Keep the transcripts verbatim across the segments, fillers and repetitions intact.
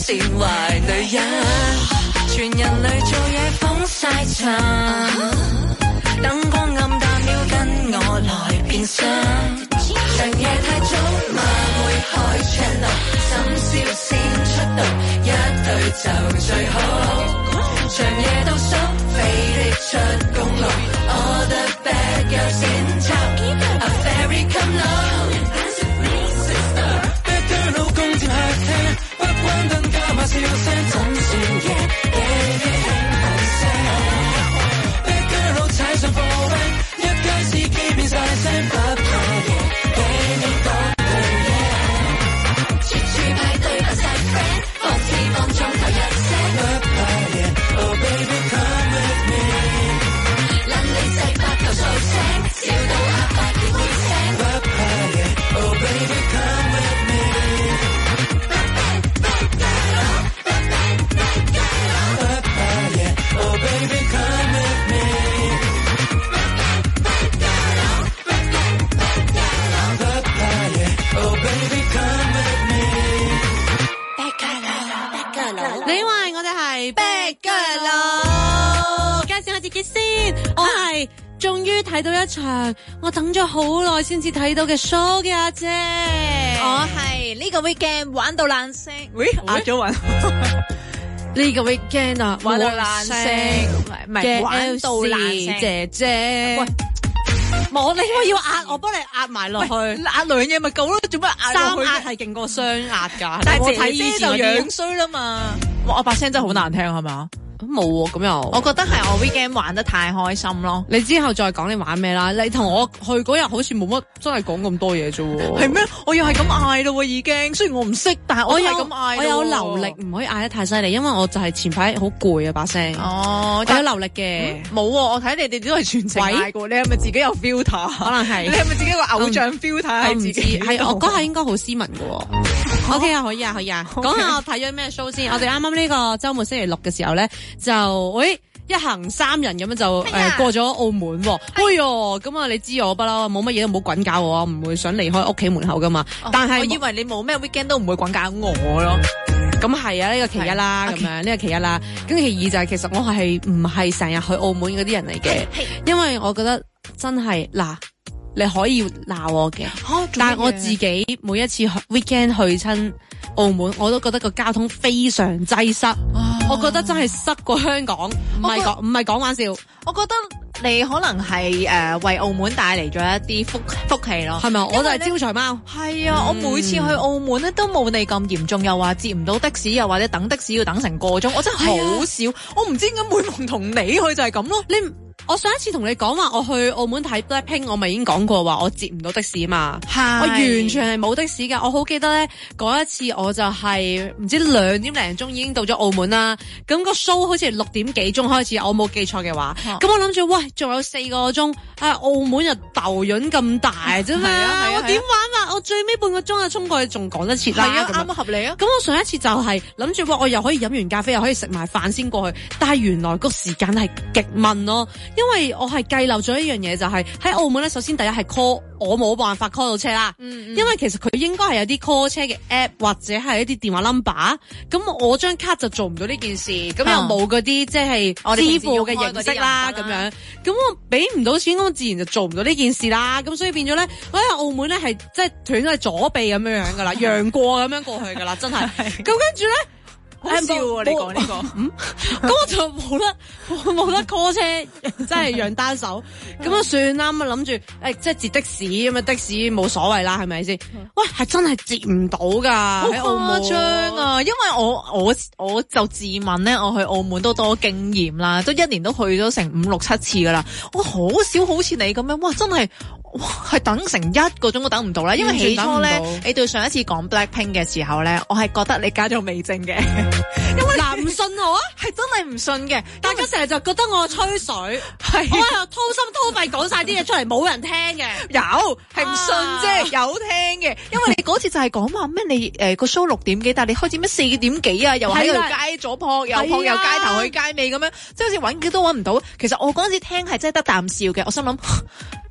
善壞女人，全人類做嘢風晒塵，燈光暗淡了跟我來變身，長夜太早嘛會開 channel， 深宵先出道，一對就最好，長夜到宿飛的出公路， All the bad girls in town are very come low，Dance with me sister，Bad girl 老公接客廳，不關燈加碼笑聲怎算嘢 ，Baby 輕輕聲 ，Bad girl 老踩上貨位，一街司機變晒聲，不怕嘢 ，Baby 講對嘢，處處派對扮晒 friend， 放肆放縱頭一聲，不怕嘢 ，Oh baby come with me， 撚你細八頭數聲，笑到阿伯結結聲，不怕嘢 ，Oh baby come with me， Bad girl， bad bad bad girl， 不怕嘢 ，Oh baby come with me， Bad girl， bad bad bad girl， 不怕嘢 ，Oh baby come with me，Bad girl，Bad girl， 你話我哋係 Bad girl，介紹下自己先。我係終於睇到一場我等咗好耐先至睇到嘅 show 嘅阿姐。 我係呢個 weekend 玩到爛聲，喂壓咗韻。 呢個 weekend 啊， 玩到爛聲，唔係玩到爛聲姐姐。喂，我你我要壓，我幫你壓埋落去， 壓兩嘢咪夠咯，做乜壓三落去？ 壓係勁過雙壓㗎。 但係我睇姐姐就樣衰啦嘛。哇！我把聲真係好難聽係嘛？ 冇喎，咁又我覺得係我 weekend 玩得太開心咯。 你之後再講你玩咩啦？你同我去嗰日好似冇乜真係講咁多嘢啫喎。 係咩？我又係咁嗌咯，已經。雖然我唔識，但係我係咁嗌。 我有流力，唔可以嗌得太犀利，因為我就係前排好攰啊把聲。 哦， 我有流力嘅。 冇喎，我睇你哋都係全程嗌過。你係咪自己有 filter？ 可能係。 你係咪自己個偶像 filter 係自己？ 係我嗰下應該好斯文嘅喎。O K 啊，可以啊，可以啊。講下我睇咗咩 show 先。我哋啱啱呢個週末星期六嘅時候咧，就喂。一行三人咁樣就誒、呃、過咗澳門喎，哎喲咁啊！你知我不嬲，冇乜嘢都唔好滾搞我，唔會想離開屋企門口噶嘛。哦、但係我以為你冇咩 weekend 都唔會滾搞我咯。 咁係啊，呢、這個其一啦，咁樣呢、這個其一啦。咁其二就係、是、其實我係唔係成日去澳門嗰啲人嚟嘅，因為我覺得真係嗱，你可以鬧我嘅，哦、但係我自己每一次 weekend 去親澳門，我都覺得個交通非常擠塞，啊、我覺得真係塞過香港，唔係講唔係講玩笑。 我覺得你可能係誒、呃、為澳門帶嚟咗一啲福福氣咯， 係咪？我就係招財貓。係啊，嗯、我每次去澳門咧都冇你咁嚴重，又話接唔到的士，又或者等的士要等成個鐘，我真係好少。啊、我唔知點解每逢同你去就係咁咯。 你我上一次同你講話，我去澳門睇 Blackpink， 我咪已經講過話我接唔到的士嘛。係，我完全係冇的士噶。我好記得咧，嗰一次我就係、是、唔知兩點零鐘已經到咗澳門啦。咁、那個 show 好似係六點幾鐘開始，我冇記錯嘅話。咁、啊、我諗住，喂，仲有四個鐘，啊，澳門又豆潤咁大啫嘛，我點玩啊？我最尾半個鐘啊，衝過去仲趕得切啦。 係啊，啱啱合理啊。 咁我上一次就係諗住，哇，我又可以飲完咖啡，又可以食埋飯先過去。但係原來個時間係極慢咯。因為我係計漏咗一樣嘢，就係、是、喺澳門咧。首先第一係 call，我冇辦法 call 到車啦。嗯嗯，因為其實佢應該係有啲 call 車嘅 app 或者係一啲電話 number。咁我張卡就做唔到呢件事，咁、嗯、又冇嗰啲即係支付嘅形式啦，咁樣。咁我俾唔到錢，咁自然就做唔到呢件事啦。咁所以變咗咧，我喺澳門咧係即係斷咗係左臂咁樣樣噶啦，讓過咁樣過去噶啦，真係。咁跟住咧。 好笑喎！你講呢個， 嗯，咁我就冇得冇得 call 車，真係讓單手，咁啊算啦，咁啊諗住誒，即係截的士咁啊，的士冇所謂啦，係咪先？喂，係真係截唔到噶， 好誇張啊！因為我我我就自問咧，我去澳門都多經驗啦，都一年都去咗成五六七次噶啦，我好少好似你咁樣，哇，真係。哇，係等成一個鐘都等唔到啦，因為起初咧，你對上一次講 Blackpink 嘅時候咧，我係覺得你加咗味精嘅，因為嗱唔信我啊， 係真係唔信嘅， 大家成日就覺得我吹水，係我又掏心掏肺講晒啲嘢出嚟，冇人聽嘅， 有係唔信啫，啊、有聽嘅，因為你嗰次就係講話咩你誒個 show 六點幾，但係你開始咩四點幾啊，又喺條街左撲右撲，又街頭去街尾咁樣，即係好似揾幾都揾唔到。其實我嗰陣時聽係真係得啖笑嘅，我心諗。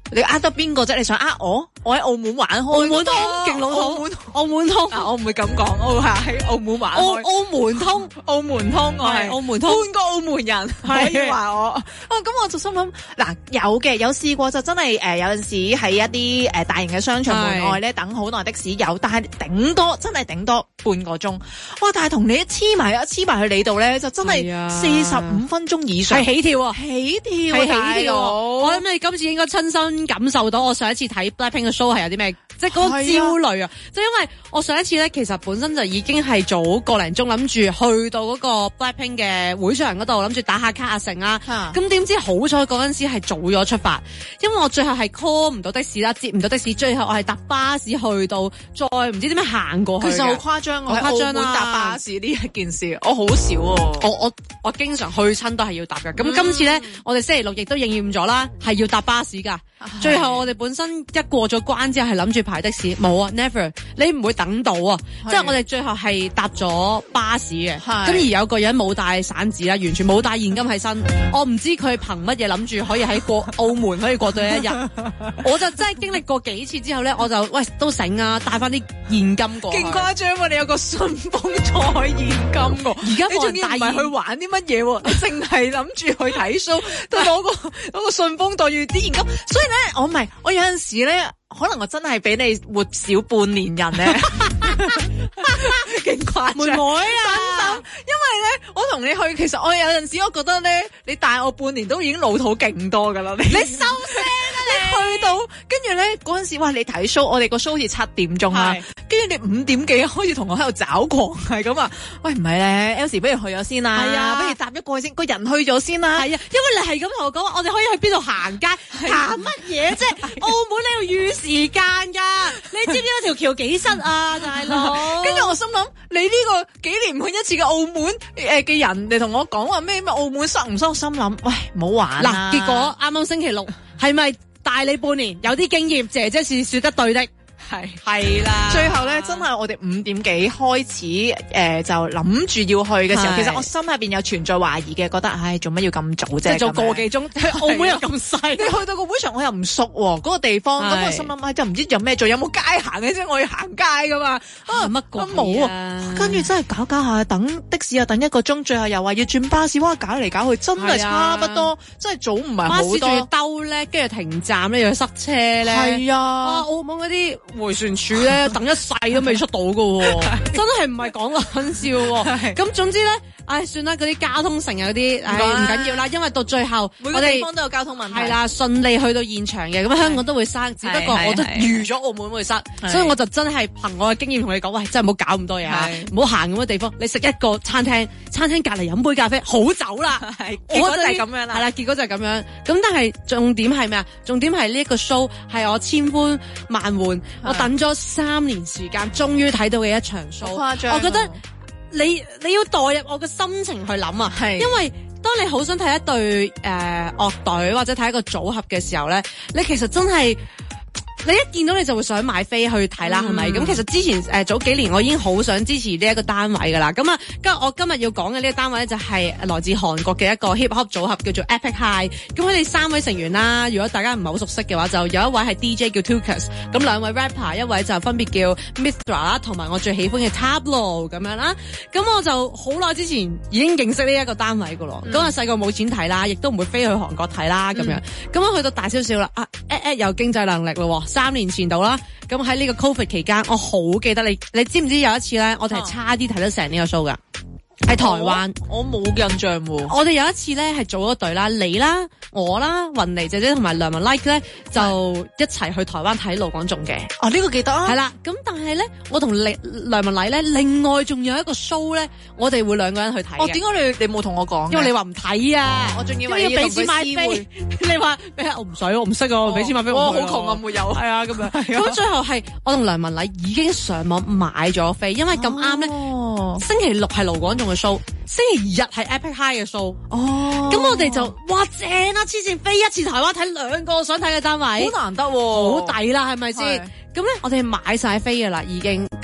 你呃得邊個啫？你想呃我？我喺澳門玩開， 澳門通勁老土， 澳門澳門通啊！我唔會咁講，我係喺澳門玩開。 澳澳門通， 澳門通，我係澳門通， 半個澳門人可以話我。哦，咁我就心諗，嗱有嘅有試過就真係誒有陣時喺一啲誒大型嘅商場門外咧等好耐的士有，但係頂多真係頂多半個鐘。哇！但係同你黐埋一黐埋去你度咧，就真係四十五分鐘以上， 係起跳啊！ 起跳啊！ 起跳！我諗你今次應該親身感受到我上一次睇 Blackpink 嘅 show 係有啲咩，即係嗰個焦慮啊！就因為我上一次咧，其實本身就已經係早個零鐘諗住去到嗰個 Blackpink 嘅會場嗰度，諗住打下卡啊成啦。咁點知好彩嗰陣時係早咗出發，因為我最後係 call 唔到的士啦，接唔到的士，最後我係搭巴士去到，再唔知點樣行過去。 其實好誇張， 好誇張啦！ 搭巴士呢一件事，我好少喎。 我我我經常去親都係要搭㗎。咁、嗯、今次咧，我哋星期六亦都應驗咗啦，係要搭巴士㗎。最後我哋本身一過咗關之後係諗住排的士，冇啊 ，never， 你唔會等到啊，即係我哋最後係搭咗巴士嘅，咁而有個人冇帶散紙啦，完全冇帶現金喺身，我唔知佢憑乜嘢諗住可以喺過澳門可以過到一日，我就真係經歷過幾次之後咧，我就喂都醒啊，帶翻啲現金過去， 勁誇張喎！你有個順豐再現金喎， 而家你仲要唔係去玩啲乜嘢喎？你淨係諗住去睇 show，都攞個攞個順豐袋住啲現金，所以咧我唔係，我有陣時咧。可能我真係比你活少半年人咧，勁誇張。妹妹啊，因為咧，我同你去，其實我有陣時我覺得咧，你帶我半年都已經老土勁多噶啦。你你收聲啦！你去到跟住咧嗰陣時，哇！你睇 show，我哋個 show 好似七點鐘啦，跟住你五點幾開始同我喺度找狂，係咁啊！喂，唔係咧 ，Elsie 不如去咗先啦，係啊，不如搭一個先，個人去咗先啦，係啊，因為你係咁同我講話，我哋可以去邊度行街，行乜嘢啫？澳門你要預時間噶，你知唔知嗰條橋幾塞啊，大佬？跟住我心諗，你呢個幾年去一次嘅澳門誒嘅人嚟同我講話咩咩澳門塞唔塞？我心諗，喂，唔好玩啦！ 嗱，結果啱啱星期六係咪大你半年，有啲經驗，姐姐是說得對的。 係係啦，最後咧真係我哋五點幾開始誒、呃、就諗住要去嘅時候，其實我心入邊有存在懷疑嘅，覺得唉做乜要咁早啫？即係做個幾鐘，去澳門又咁細， 你去到個會場我又唔熟喎，嗰、那個地方咁我心諗唉，就唔知有咩做，有冇街行嘅啫？我要行街噶嘛，啊乜鬼冇啊？跟住真係搞搞下，等的士又等一個鐘，最後又話要轉巴士，哇搞嚟搞去真係差不多，真係早唔係好多。巴士仲要兜咧，跟住停站咧又要塞車咧，係啊，啊澳門嗰啲。回旋處咧等一世都未出到噶喎，真係唔係講玩笑喎。咁總之咧，唉，算啦，嗰啲交通成日嗰啲，唉，唔緊要啦，因為到最後每個地方都有交通問題， 係啦，順利去到現場嘅，咁香港都會塞，只不過我都預咗澳門會塞，所以我就真係憑我嘅經驗同你講，喂，真係唔好搞咁多嘢啊，唔好行咁嘅地方，你食一個餐廳，餐廳隔離飲杯咖啡，好走啦， 結果就係咁樣啦， 係啦，結果就係咁樣。咁但係重點係咩啊？重點係呢一個 show 係我千呼萬喚。我等咗三年時間，終於睇到嘅一場 show， 誇張。 我覺得你你要代入我嘅心情去諗啊，係因為當你好想睇一隊誒樂隊或者睇一個組合嘅時候咧，你其實真係。你一見到你就會想買飛去睇啦，係咪？咁其實之前誒、呃、早幾年我已經好想支持呢一個單位噶啦。咁啊，今我今日要講嘅呢個單位咧就係來自韓國嘅一個 hip hop 組合叫做 Epic High。咁佢哋三位成員啦，如果大家唔係好熟悉嘅話，就有一位係 D J 叫 Tukas， 咁兩位 rapper， 一位就分別叫 Mithra 啦，同埋我最喜歡嘅 Tablo 咁樣啦。咁我就好耐之前已經認識呢一個單位噶咯。咁啊細個冇錢睇啦，亦都唔會飛去韓國睇啦咁樣。咁我去到大少少啦，啊 at at 有經濟能力咯。三年前度啦，咁喺呢個 Covid 期間，我好記得你，你知唔知有一次咧，我哋係差啲睇得成呢個 show 噶。喺台灣， 我冇印象喎。 我哋有一次咧係組咗隊啦，你啦、我啦、雲妮姐姐同埋梁文 like 咧就一齊去台灣睇盧廣仲嘅。 哦，呢個記得啊。係啦，咁但係咧，我同梁梁文麗咧，另外仲有一個 show 咧，我哋會兩個人去睇嘅。 哦，點解你你冇同我講？ 因為你話唔睇啊， 我仲以為要俾錢買飛。你話咩？我唔使，我唔識啊，俾錢買飛。 我好窮啊，沒有。 係啊，咁樣。咁最後係我同梁文麗已經上網買咗飛，因為咁啱咧，星期六係盧廣仲嘅 show。星期日係 Epic High 嘅 show，哦，咁我哋就哇正啊！黐線飛一次台灣睇兩個想睇嘅單位， 好難得喎， 好抵啦，係咪先？咁咧，我哋買晒飛嘅啦，已經。咁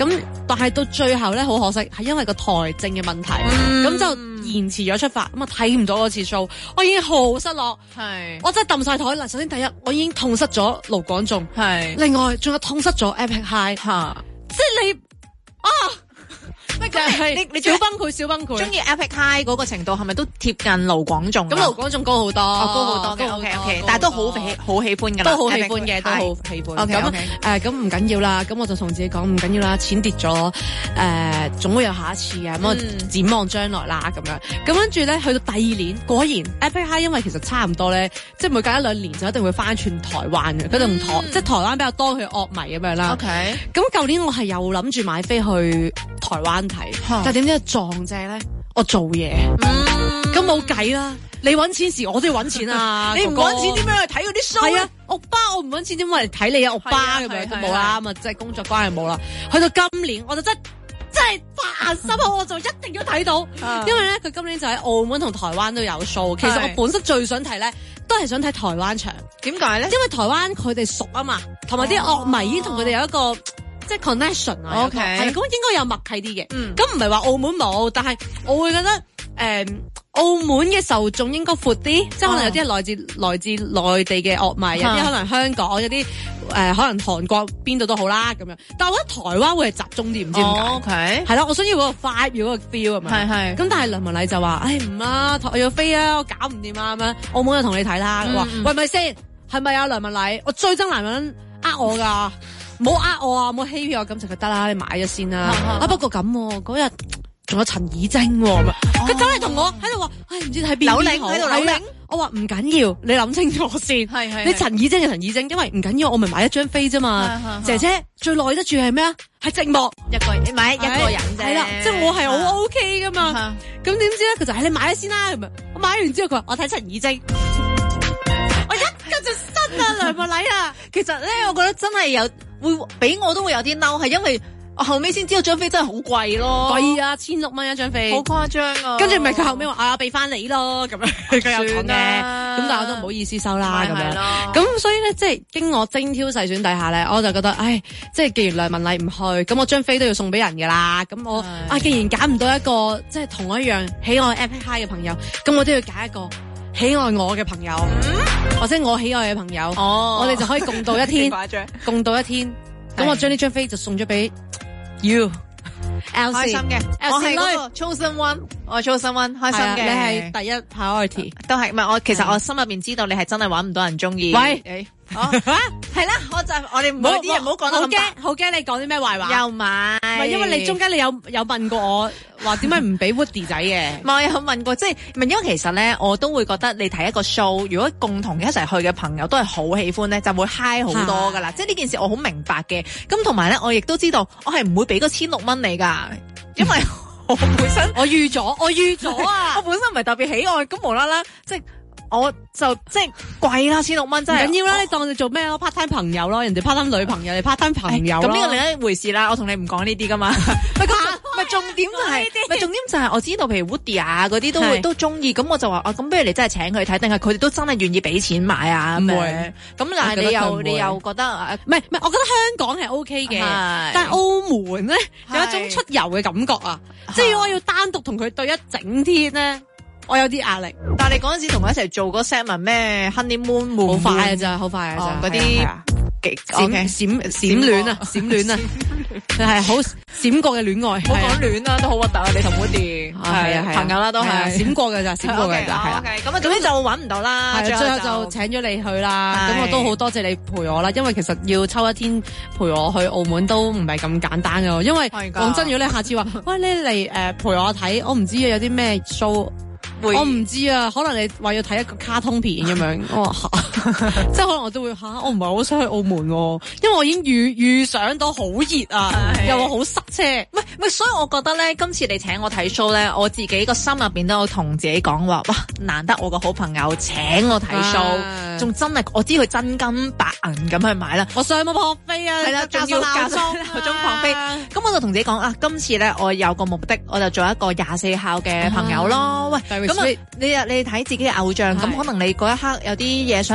咁但係到最後咧，好可惜係因為個台正嘅問題，咁、嗯、就延遲咗出發，咁啊睇唔到嗰次 show，我已經好失落，係我真係抌晒台啦。首先第一，我已經痛失咗盧廣仲，係另外仲有痛失咗 Epic High，吓，即係你啊！ 喂，咁你你小崩潰，小崩潰。 中意 Epic High 嗰個程度係咪都貼近盧廣仲？ 咁盧廣仲高好多， 高好多嘅。OK OK，但係都好喜好喜歡㗎啦， 都好喜歡嘅，都好喜歡。 OK OK， 誒咁唔緊要啦，咁我就同自己講唔緊要啦，錢跌咗誒，總會有下一次啊，咁我展望將來啦咁樣。咁跟住咧，去到第二年，果然 Epic High 因為其實差唔多咧，即係每隔一兩年就一定會翻轉台灣嘅，佢同台即係台灣比較多佢樂迷咁樣啦。OK，咁舊年我係又諗住買飛去台灣睇，但係點知撞正咧？我做嘢，咁冇計啦。你搵錢時，我都要搵錢啊！ 你唔搵錢點樣去睇嗰啲 show？ 係啊，歐巴我唔搵錢點解嚟睇你啊？歐巴咁樣都冇啦，咁啊即係工作關係冇啦。去到今年我就真真係發心好，我就一定要睇到，因為咧佢今年就喺澳門同台灣都有 show。其實我本身最想睇咧，都係想睇台灣場。點解咧？因為台灣佢哋熟啊嘛，同埋啲樂迷已經同佢哋有一個。即係 connection 啊，係咁應該有默契啲嘅。咁唔係話澳門冇，但係我會覺得誒、呃、澳門嘅受眾應該闊啲，即係可能有啲係來自、哦、來自內地嘅樂迷，有啲可能香港，有啲誒、呃、可能韓國邊度都好啦咁樣。但係我覺得台灣會係集中啲，唔知點解。 哦、OK，係啦，我想要嗰個 vibe，要嗰個 feel 咁樣。係係。咁但係梁文禮就話：，唉唔啦，我要飛啊，我搞唔掂啊咁樣。澳門就同你睇啦。佢話、嗯：，喂咪先，係咪啊梁文禮？我最憎男人呃我㗎。唔好呃我啊！唔好欺騙我，咁就得啦，你買咗先啦。啊，不過咁嗰日仲有陳以貞，佢走嚟同我喺度話，唉，唔知睇邊扭領喺度扭領。 我話唔緊要，你諗清楚先。係係，你陳以貞就陳以貞，因為唔緊要，我咪買一張飛啫嘛。姐姐最耐得住係咩啊？係寂寞，一個人，你買一個人啫。係啦，即係我係好 OK 噶嘛。咁點知咧？佢就係你買咗先啦。咁啊，我買完之後佢話我睇陳以貞。我一跟住新啊梁文禮啊， 其實咧，我覺得真係有會俾我都會有啲嬲，係因為我後尾先知道張飛真係好貴咯， 貴啊，千六蚊一張飛， 好誇張啊！ 跟住咪佢後尾話啊，俾翻你咯，咁樣佢有講嘅，咁但係我都唔好意思收啦，咁樣，咁所以咧，即係經我精挑細選底下咧，我就覺得，唉，即係既然梁文禮唔去，咁我張飛都要送俾人噶啦，咁我啊，既然揀唔到一個即係同我一樣喜愛 Epic High 嘅朋友，咁我都要揀一個喜愛我嘅朋友，嗯、或者我喜愛嘅朋友，哦、我哋就可以共度一天，共度一天。咁我將呢張飛就送咗俾 you， 開心嘅，我係嗰個 chosen one，我 chosen one，開心嘅， 你係第一 priority， 都係，唔係我其實我心入邊知道你係真係搵唔到人中意。 喂。 哦，係啦，我就我哋唔好啲人唔好講得咁白， 好驚，好驚你講啲咩壞話。 又買， 唔係因為你中間你有有問過我話點解唔俾 Woody 仔嘅？ 唔係我有問過，即係唔係因為其實咧，我都會覺得你睇一個 show，如果共同一齊去嘅朋友都係好喜歡咧，就會 high 好多噶啦。即係呢件事我好明白嘅。咁同埋咧，我亦都知道我係唔會俾嗰千六蚊你噶，因為我本身我預咗，我預咗啊， 我本身唔係特別喜愛，咁無啦啦即係。我就即係貴啦，千六蚊真係唔緊要啦，你當你做咩咯 part time 朋友咯，人哋 part time 女朋友，你 part time 朋友咯。 咁呢個另一回事啦，我同你唔講呢啲噶嘛。咪咪重點就係，咪重點就係我知道，譬如 Woody 啊嗰啲都會都中意，咁我就話啊，咁不如你真係請佢睇，定係佢哋都真係願意俾錢買啊咁樣。咁但係你又你又覺得唔係唔係，我覺得香港係 OK 嘅，但係澳門咧有一種出遊嘅感覺啊，即係我要單獨同佢對一整天咧。我有啲壓力， 但係你嗰陣時同佢一齊做嗰 set 咩 honeymoon 好快嘅咋，好快嘅咋， 嗰啲閃閃閃戀啊，閃戀啊，係好閃過嘅戀愛， 冇講戀啦，都好核突啊！你同 Woody 係啊係朋友啦，都係閃過嘅咋，閃過嘅咋，係啦。 咁啊，總之就搵唔到啦， 最後就請咗你去啦。咁我都好多謝你陪我啦，因為其實要抽一天陪我去澳門都唔係咁簡單噶，因為講真，如果你下次話，喂你嚟誒陪我睇，我唔知有啲咩 show。我唔知啊，可能你話要睇一個卡通片咁樣，我話即係可能我都會吓，我唔係好想去澳門，因為我已經預預想到好熱啊，又話好塞車， 唔係唔係，所以我覺得咧，今次你請我睇 show 咧，我自己個心入邊都有同自己講話，哇，難得我個好朋友請我睇 show，仲真係我知佢真金白銀咁去買啦， 我上冇撲飛啊， 係啦，仲要加裝嗰種撲飛，咁我就同自己講啊，今次咧我有個目的，我就做一個廿四孝嘅朋友咯，喂。咁啊，你啊，你睇自己嘅偶像，咁可能你嗰一刻有啲嘢想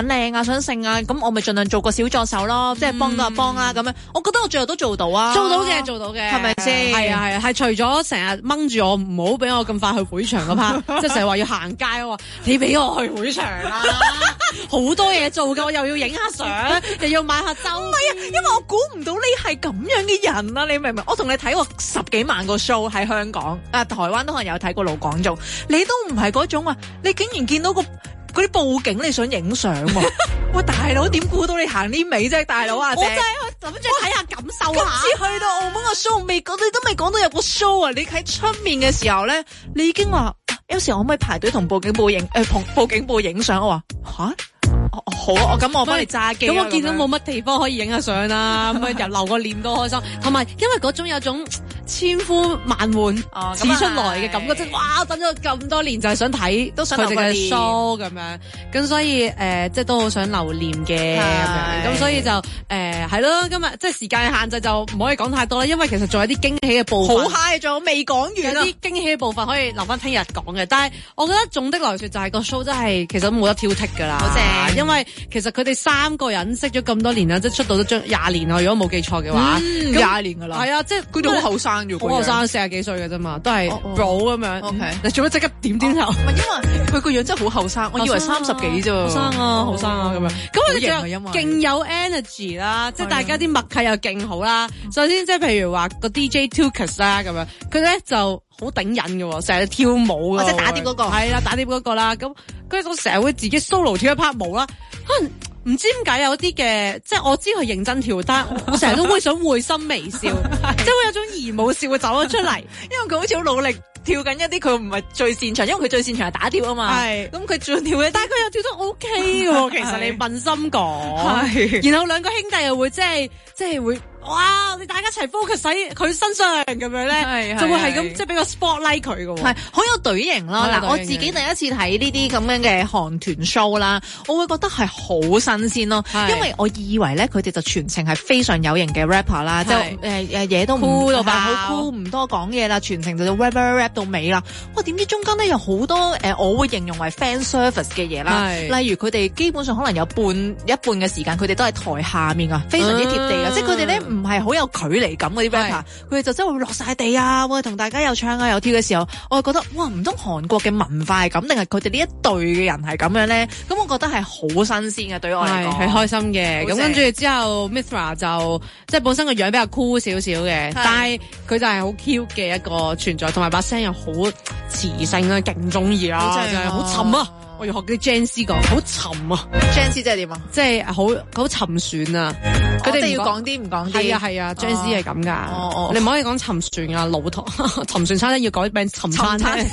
靚啊，想剩啊，咁我咪盡量做個小助手咯，即係幫到就幫啦咁樣。我覺得我最後都做到啊， 做到嘅，做到嘅， 係咪先？ 係啊係啊，係除咗成日掹住我唔好俾我咁快去會場嗰 part， 即係成日話要行街啊，你俾我去會場啦，好多嘢做㗎，我又要影下相，又要買下周。唔係啊， 因為我估唔到你係咁樣嘅人啊，你明唔明？我同你睇過十幾萬個 show 喺香港，啊台灣都可能有睇過盧廣仲，你都唔係嗰種啊，你竟然見到個嗰啲佈景你想影相喎，喂大佬點估到你行呢尾啫，大佬啊！ 我真係諗住睇下感受下。 今次去到澳門個 show 未講，你都未講到有個 show 啊！你喺出面嘅時候咧，你已經話有時可唔可以排隊同佈景部影誒同佈景部影相？我話吓。哦、好啊，我咁我幫你揸機。 咁我見到冇乜地方可以影下相啦，咁啊又留個念都開心。同埋因為嗰種有種千呼萬喚始出來嘅感覺，即係哇等咗咁多年就係想睇，都想佢哋嘅 show 咁樣。咁所以誒、呃，即係都好想留念嘅咁樣。咁所以就誒係咯，今日即係時間限制就唔可以講太多啦，因為其實仲有啲驚喜嘅部分。 好 high，仲有未講完啊！ 有啲驚喜嘅部分可以留翻聽日講嘅。但係我覺得總的來說就係個 show 真係其實冇得挑剔㗎啦。 好正。 因為其實佢哋三個人識咗咁多年啦，即係出道都將廿年啦，如果冇記錯嘅話， 廿、嗯、年噶啦，係啊，即係佢哋好後生嘅， 好後生，四十幾歲嘅啫嘛，都係 bro 咁樣。 O K， 你做乜即刻點點頭？唔係、 哦、因為佢個樣真係好後生，我以為三十幾啫， 後生啊，後生啊咁樣。咁佢哋就勁有 energy 啦，即係大家啲默契又勁好啦。首先即係譬如話個 D J Tukas 啦咁樣，佢咧就好頂癮嘅，成日跳舞嘅， 或者打碟嗰個， 係啦，打碟嗰個啦。咁佢就成日會自己 solo 跳一 part 舞啦，可能。唔知點解有啲嘅，即係我知佢認真跳，但我成日都會想會心微笑，即係會有種姨母笑會走咗出嚟， 因為佢好似好努力跳緊一啲佢唔係最擅長，因為佢最擅長係打跳啊嘛。係，咁佢仲跳嘅， 但係佢又跳得 OK 嘅，其實你問心講。係，然後兩個兄弟又會即係即係會。哇！你大家一齊 focus 喺佢身上咁樣咧，就會係咁即係俾個 spotlight 佢嘅喎，係好有隊形咯。嗱，我自己第一次睇呢啲咁樣嘅韓團 show 啦，我會覺得係好新鮮咯，因為我以為咧佢哋就全程係非常有型嘅 rapper 啦，即係誒誒嘢都酷到爆，好酷唔多講嘢啦，全程就 rap rap rap 到尾啦。哇！點知中間咧有好多誒、呃，我會形容為 fan service 嘅嘢啦，例如佢哋基本上可能有半一半嘅時間佢哋都係台下面啊，非常之貼地啊，即係佢哋咧唔係好有距離感嗰啲 rapper，佢哋就真係會落晒地啊，會同大家又唱啊又跳嘅時候，我就覺得哇，唔通韓國嘅文化係咁，定係佢哋呢一隊嘅人係咁樣咧？咁我覺得係好新鮮嘅，對於我嚟講係開心嘅。咁跟住之後 Mithra 就即係本身個樣比較酷少少嘅，但係佢就係好 cute 嘅一個存在，同埋把聲又好磁性啊，勁中意啦，真係好沉啊！我要學啲 Janice 講，好沉啊 Janice 即係點啊？ 即係好好沉船啊！佢哋、哦、要講啲唔講啲。係啊係啊 Janice 係咁噶。哦哦，你唔可以講沉船啊，老土沉船餐廳要改名沉餐廳。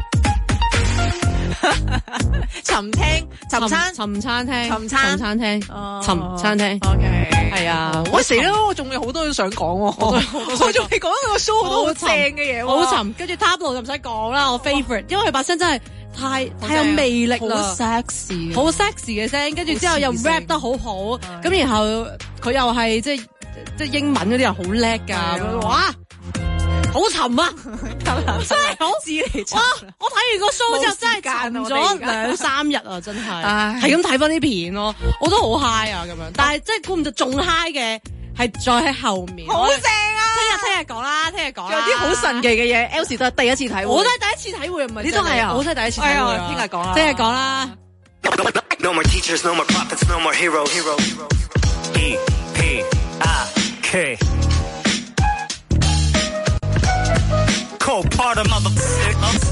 沉廳、沉餐、 沉餐廳、 沉餐餐廳、沉餐廳。 O K， 係啊， 我死啦！我仲有好多嘢想講，我仲未講到個 show 好多正嘅嘢， 好沉。跟住 Tablo 就唔使講啦，我 favourite，因為佢把聲真係太太有魅力啦，好 sexy， 好 sexy 嘅聲，跟住之後又 rap 得好好，咁然後佢又係即係即係英文嗰啲又好叻噶，哇！好沉啊！真係好字嚟，哇！我睇完個 show 之後真係沉咗兩三日啊，真係係咁睇翻啲片咯，我都好 high 啊咁樣，但係即係估唔到仲 high 嘅係再喺後面，好正啊！聽日聽日講啦，聽日講。有啲好神奇嘅嘢 ，Elsie 都係第一次體會，我都係第一次體會，唔係你都係啊，我都係第一次體會啊！聽日講啦，聽日講啦。No more teachers, no more prophets, no more heroes. E P I K Cold part of motherfuckers.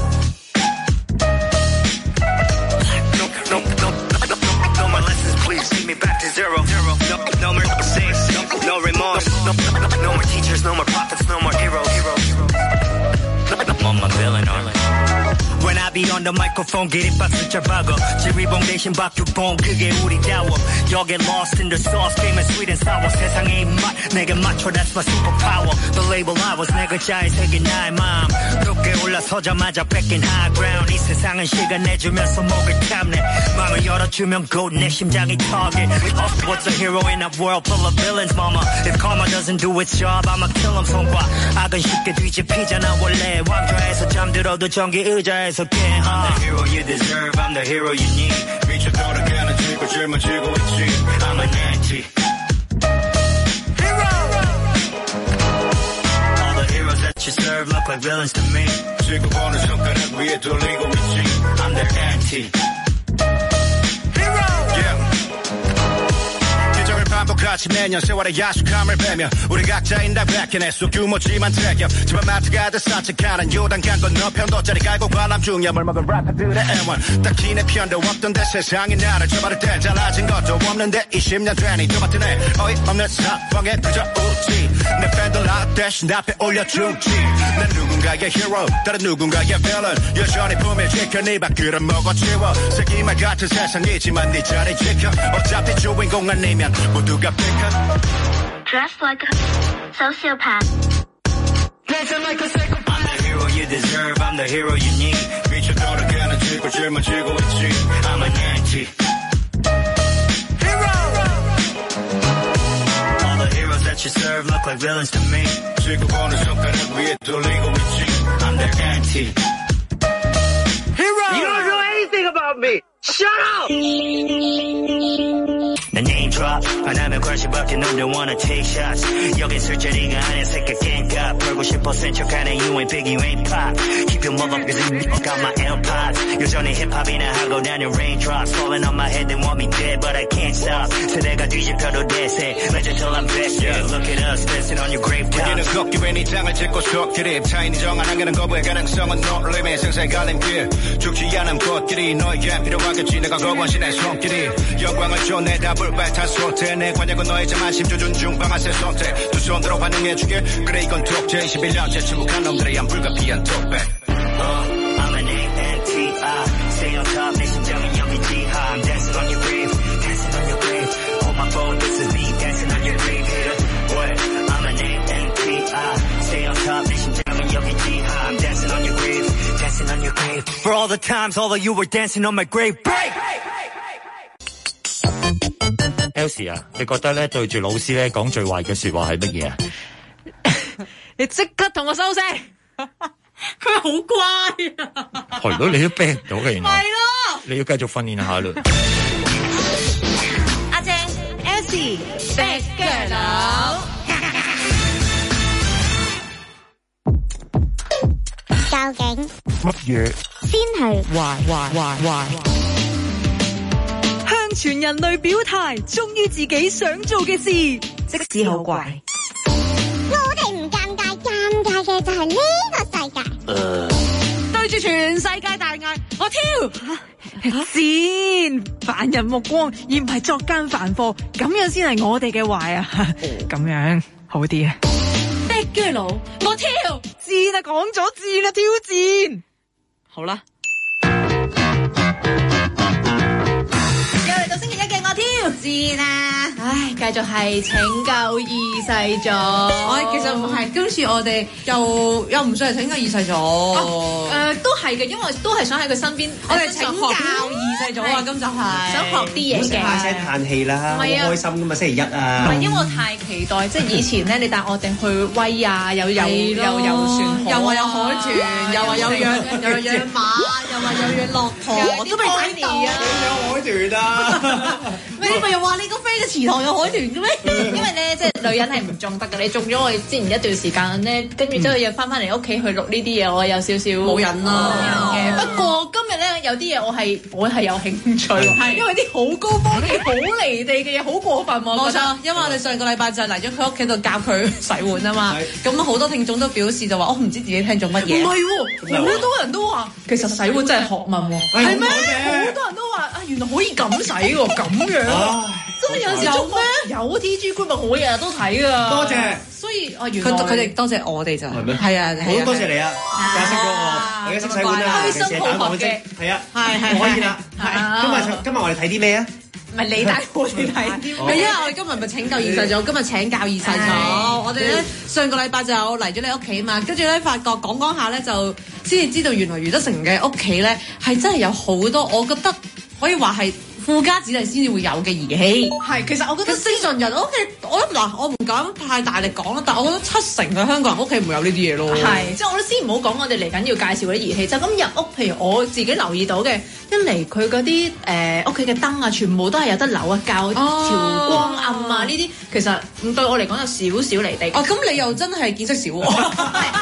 No, no, no, no, no more lessons, please. Take me back to zero. No, no more mistakes, no, no remorse. No, no more teachers, no more prophets, no more heroes. I'm a villain, darling. When I be on the microphone, 기립박 숫자 박어. 지휘봉 대신 박주봉, 그게 우리다워. Y'all get lost in the sauce, game is sweet and sour. 세상의 입맛, 내게 맞춰, that's my superpower. The label I was, 내 글자에 새긴 나의 마음. 높게 올라서자마자 뺏긴 high ground. 이 세상은 시간 내주면서 목을 탐내. 마음을 열어주면 good, 내 심장이 target. What's a hero in a world full of villains, mama? If karma doesn't do its job, I'ma kill him, 손봐. 악은 쉽게 뒤집히잖아, 원래. 왕좌에서 잠들어도 전기 의자에 계속해 huh? I'm the hero you deserve I'm the hero you need 미쳐 돌아가는 지구 짊어지고 있지 I'm an anti hero All the heroes that you serve look like villains to me 지구 보는 손가락 위에 돌리고 있지 I'm their anti hero yeah 반복하지 매년 세월의 야속함을 베며 우리 각자 인당백현의 소규모지만 대기업 집안 마트 가득 산책하는 요단강 건너 편도짜리 깔고 관람 중이야 물 먹은 래퍼들의 애원 딱히 내 편도 없던데 세상이 나를 쳐바를 때 잘나진 것도 없는데 이십 년 되니 똑같은 애 어이없는 상황에 그저 웃지 내 팬들 나 대신 앞에 올려주지 난 누군가의 히어로 다른 누군가의 빌런 여전히 품에 지켜 네 밥그릇 먹어치워 세기말 같은 세상이지만 네 자리 지켜 어차피 주인공 아니면 모두가 pick Dressed like a sociopath. Dancing like a psychopath. I'm the hero you deserve. I'm the hero you need. 미쳐 돌아가는 지구 짊어지고 있지. I'm an anti hero. All the heroes that you serve look like villains to me. 지구 보는 손가락 위에 돌리고 있지. I'm their anti hero. You don't know anything about me. Shut up. 내 name drop 하나면 관심밖에 넌 don't wanna take shots 여긴 술자리가 아니야 새끼 깽값 벌고 싶어 센 척하네 you ain't big you ain't pop keep your mother cause you got my AirPods 여전히 힙합이나 하고 나는 raindrops falling on my head they want me dead but I can't stop 세대가 뒤집혀도 대세 legend till I'm best yeah. Look at us dancing on your grave tops 우리는 걷기에 네 장을 찍고 속들이 타인이 정한 한계는 거부의 가능성은 no limit 생사의 갈림길 죽지 않은 꽃길이 너에게 필요하겠지 내가 거부한 신의 손길이 영광을 줘 내 답을 뱉어 소태 내 관역은 너의 자만심 조준 중 방아쇠 선택 두 손으로 반응해주게 그래 이건 독재 이십일 년째 침묵한 놈들의 양 불가피한 독백 I'm an anti I stay on top 내 심장은 여기지 I'm dancing on your grave dancing on your grave hold my phone this is me dancing on your grave hater what I'm an anti I stay on top 내 심장은 여기지 I'm dancing on your grave dancing on your grave for all the times all of you were dancing on my grave break Elsie 啊，你覺得咧對住老師咧講最壞嘅說話係乜嘢啊？ 你即刻同我收聲，佢好乖啊！ 係咯，你都逼唔到嘅，原來係咯， 你要繼續訓練下啦。 阿正 ，Elsie， bad girl。 究竟乜嘢先係壞壞壞壞。向全人類表態，忠於自己想做嘅事，即使好怪。 我哋唔尷尬，尷尬嘅就係呢個世界。 呃對住全世界大嗌，我挑先凡人目光，而唔係作奸犯科，咁樣先係我哋嘅壞啊！咁樣好啲啊！的居佬，我挑知啦，講咗知啦，挑戰好啦。 知啦，唉，繼續係拯救二世祖。 我其實唔係，今次我哋又又唔算係拯救二世祖。誒、 啊呃，都係嘅，因為都係想喺佢身邊。 我哋拯救二世祖啊，咁就係想學啲嘢嘅。 大聲嘆氣啦，好開心噶嘛，星期一啊。 唔係，因為我太期待，即係以前咧，你帶我哋去威啊，有遊又遊船， 又話有海豚，又話有養又有養馬，又話有養駱駝，我都未睇到啊！ 有海豚啊！ 你咪又話你個飛嘅池塘有海豚嘅咩？ 因為咧，即係女人係唔中得嘅。你中咗我哋之前一段時間咧，跟住之後又翻翻嚟屋企去錄呢啲嘢，我有少少冇癮啦嘅。不過今日咧有啲嘢我係我係有興趣，係因為啲好高科技、好離地嘅嘢，好過分喎。 冇錯，因為我哋上個禮拜就嚟咗佢屋企度教佢洗碗啊嘛。咁好多聽眾都表示就話：我唔知自己聽做乜嘢。 唔係喎，好多人都話其實洗碗真係學問喎。係咩？好多人都話啊，原來可以咁洗喎，咁樣。真係有時有咩？有 T G Group 我日日都睇噶。 多謝。 所以啊，原來佢佢哋多謝我哋就係咩？係啊， 好多謝你啊，解釋咗我，我而家識洗碗啦， 開心好學嘅。 係啊， 係係可以啦。係。今日今日我哋睇啲咩啊？ 唔係你帶我哋睇啲。 係因為我哋今日咪拯救二世祖，今日請教二世祖。我哋咧上個禮拜就嚟咗你屋企嘛，跟住咧發覺講講下咧就先至知道原來余德成嘅屋企咧係真係有好多，我覺得可以話係。 富家子弟先至會有嘅儀器。 係，其實我覺得正常人屋企，我諗嗱，我唔敢太大力講啦，但係我覺得七成嘅香港人屋企唔會有呢啲嘢咯。 係，即係我哋先唔好講，我哋嚟緊要介紹嗰啲儀器，就咁入屋。譬如我自己留意到嘅，一嚟佢嗰啲誒屋企嘅燈啊，全部都係有得扭啊，校調光暗啊，呢啲其實咁對我嚟講有少少離地。 哦，咁你又真係見識少喎。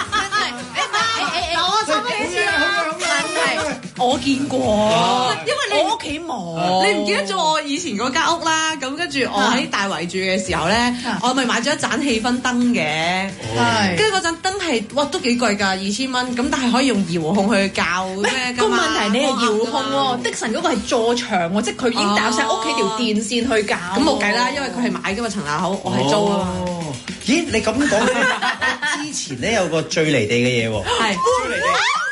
我見過，因為你我屋企冇， 你唔記得咗我以前嗰間屋啦。咁跟住我喺大圍住嘅時候咧，我咪買咗一盞氣氛燈嘅， 係跟住嗰盞燈係哇都幾貴㗎，二千蚊。咁但係可以用遙控去校咩㗎嘛？ 個問題你係遙控喎，的神嗰個係座牆喎，即係佢已經搭晒屋企條電線去校。 咁冇計啦，因為佢係買㗎嘛層樓口，我係租啊嘛。 咦？你咁講咧，之前咧有個最離地嘅嘢喎， 係最離地。